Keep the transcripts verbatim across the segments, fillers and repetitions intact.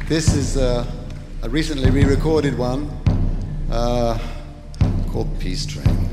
This is uh, a recently re-recorded one uh, called Peace Train.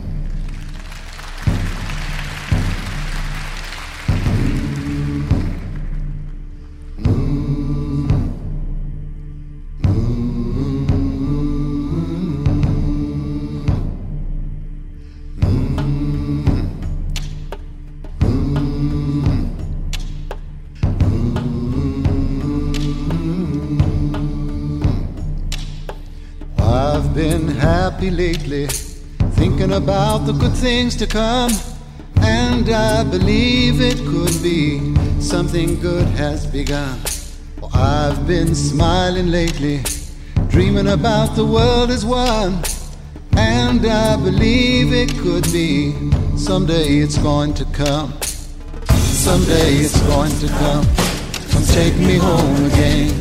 I've been happy lately, thinking about the good things to come, and I believe it could be something good has begun. Well, I've been smiling lately, dreaming about the world as one, and I believe it could be someday it's going to come. Someday it's going to come. Come take me home again.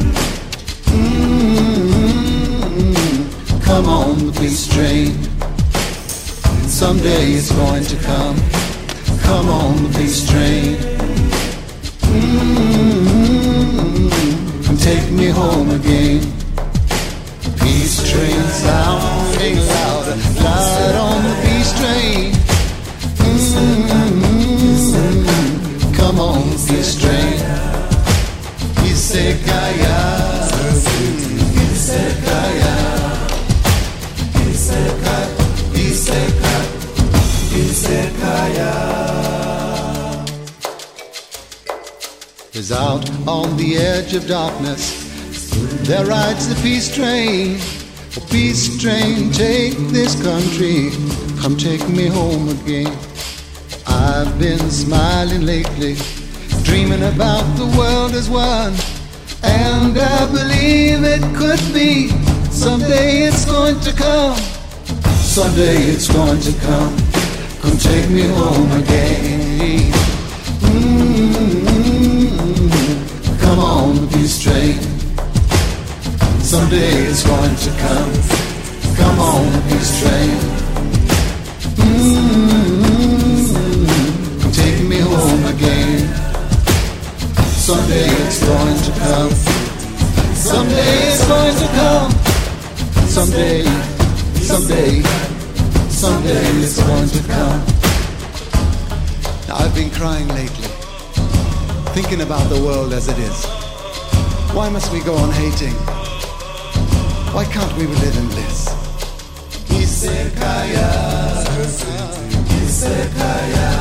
Mm-hmm. Come on the peace train. Someday it's going to come. Come on the peace train. Mm-hmm. Come take me home again. Peace train sounding louder, loud on the peace train. Mm-hmm. Come on the peace train. Isekaya, Isekaya. Is out on the edge of darkness, there rides the peace train. Oh, peace train, take this country, come take me home again. I've been smiling lately, dreaming about the world as one, and I believe it could be someday it's going to come. Someday it's going to come. Come take me home again. Mm-hmm. Come on the peace train. Someday it's going to come. Come on the peace train. Mm-hmm. Come take me home again. Someday it's going to come. Someday it's going to come. Someday, someday, someday it's going to come. Now, I've been crying lately, thinking about the world as it is. Why must we go on hating? Why can't we live in bliss? Isekaya, Isekaya,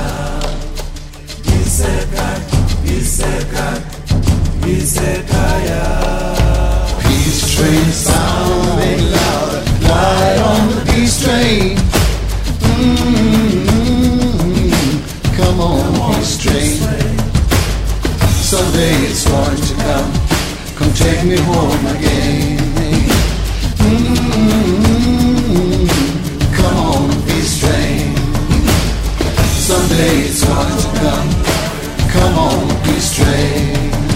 Isekaya, Isekaya, Isekaya. Peace train sounding louder, light on the peace train. Mm-hmm. Come on, peace train. Someday it's going to come. Come take me home again. Mm-hmm. Come on, peace train. Someday it's going to come. Come on, peace train.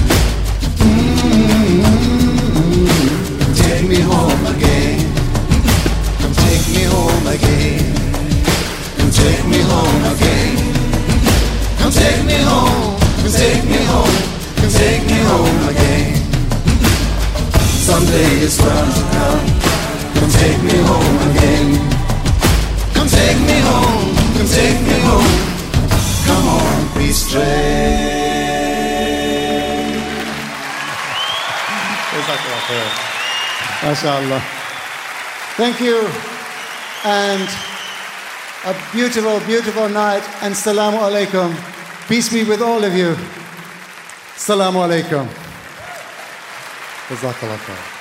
Take me home again. Come take me home again. Come take me home again. Come take me home. Come take me home. Come take me home again. Someday it's going to come. Come take me home again. Come take me home. Come take me home. Come on, peace train. MashaAllah. Thank you, and a beautiful, beautiful night, and Salamu Alaikum. Peace be with all of you. Salamu Alaikum. Jazakallah khair.